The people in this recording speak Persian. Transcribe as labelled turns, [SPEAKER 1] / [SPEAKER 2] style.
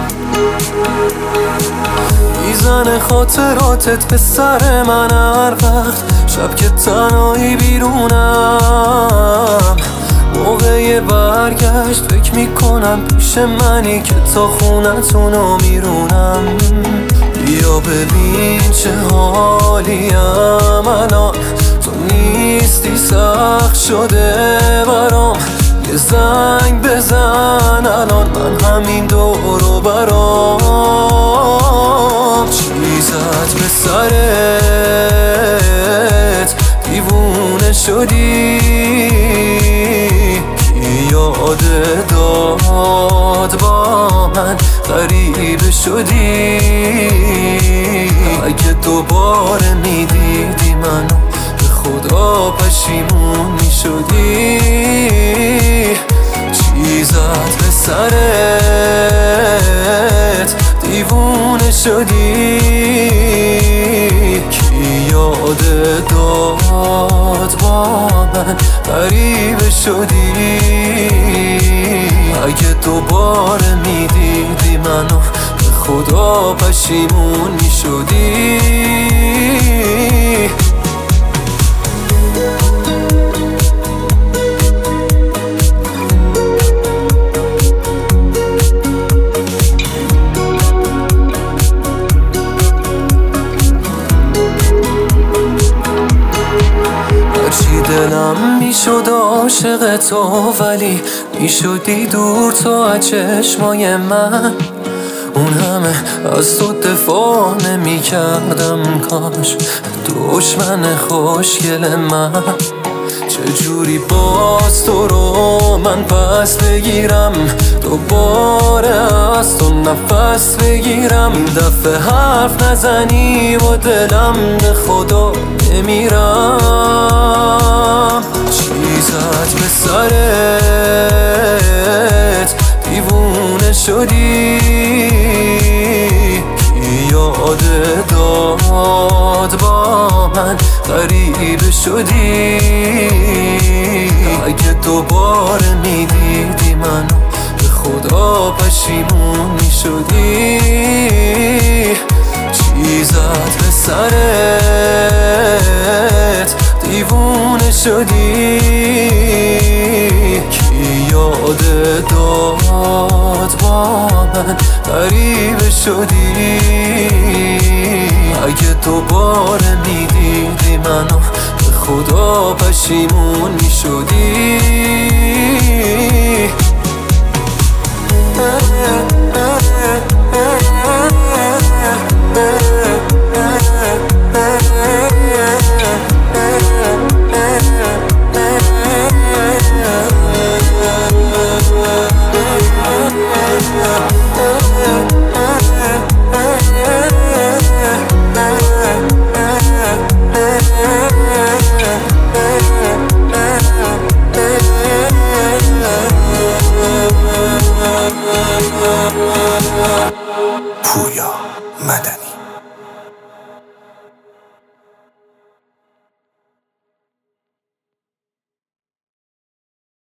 [SPEAKER 1] میزنه خاطراتت به سر من هر وقت شب که تنهایی بیرونم. موقع برگشت فکر میکنم پیش منی که تا خونتونو میرونم. بیا ببین چه حالیم الان، تو نیستی سخت شده برام. یه زنگ بزن الان، من همین دورو برام. چیزت به سرت دیوونه شدی، کی یاد داد با من غریبه شدی. اگه دوباره میدیدی منو به خدا پشیمون میشدی. چیزت به سرت دیوونه شدی، کی یاد داد با من غریبه شدی. اگه دوباره میدیدی منو به خدا پشیمون میشدی. دلم میشد عاشق تو ولی میشدی دور تو از چشمای من. اون همه از تو دفاع نمی کردم، کاش دشمن خوشگل من. چجوری باز تو رو من پس بگیرم، دوباره از تو نفس بگیرم. دفعه حرف نزنی و دلم به خدا نمیرم. چیزت به سرت دیوونه شدی، کی یاد داد با من غریبه شدی. اگه دوباره میدیدی منو به خدا پشیمون میشدی. چیزت به سرت دیوونه شدی، کی یاد داد با من غریبه شدی. اگه دوباره میدیدی منو به خدا پشیمون میشدی.